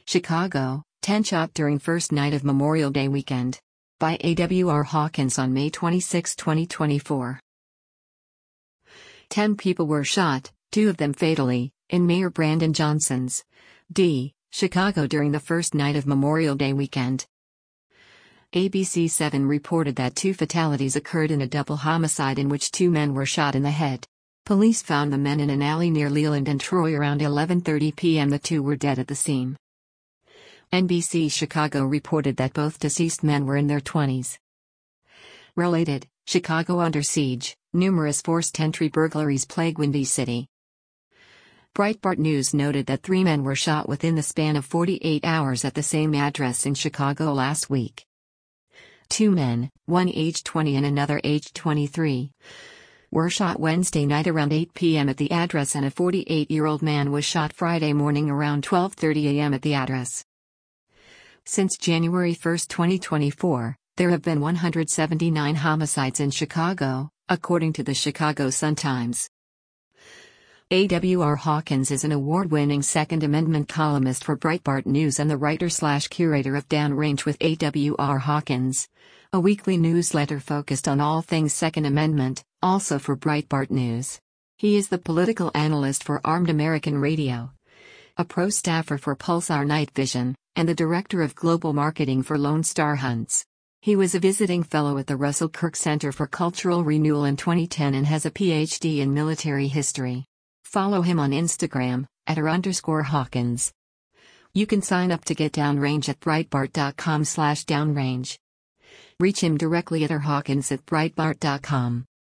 Chicago, 10 shot during first night of Memorial Day weekend. By A.W.R. Hawkins on May 26, 2024. 10 people were shot, 2 of them fatally, in Mayor Brandon Johnson's Chicago during the first night of Memorial Day weekend. ABC 7 reported that 2 fatalities occurred in a double homicide in which 2 men were shot in the head. Police found the men in an alley near Leland and Troy around 11:30 p.m. The 2 were dead at the scene. NBC Chicago reported that both deceased men were in their 20s. Related, Chicago under siege, numerous forced entry burglaries plague Windy City. Breitbart News noted that 3 men were shot within the span of 48 hours at the same address in Chicago last week. 2 men, one aged 20 and another aged 23, were shot Wednesday night around 8 p.m. at the address, and a 48-year-old man was shot Friday morning around 12:30 a.m. at the address. Since January 1, 2024, there have been 179 homicides in Chicago, according to the Chicago Sun-Times. A.W.R. Hawkins is an award-winning Second Amendment columnist for Breitbart News and the writer/curator of Downrange with A.W.R. Hawkins, a weekly newsletter focused on all things Second Amendment, also for Breitbart News. He is the political analyst for Armed American Radio, a pro staffer for Pulsar Night Vision, and the director of global marketing for Lone Star Hunts. He was a visiting fellow at the Russell Kirk Center for Cultural Renewal in 2010 and has a PhD in military history. Follow him on Instagram, @r_Hawkins. You can sign up to get Downrange at Breitbart.com/downrange. Reach him directly at rhawkins@breitbart.com.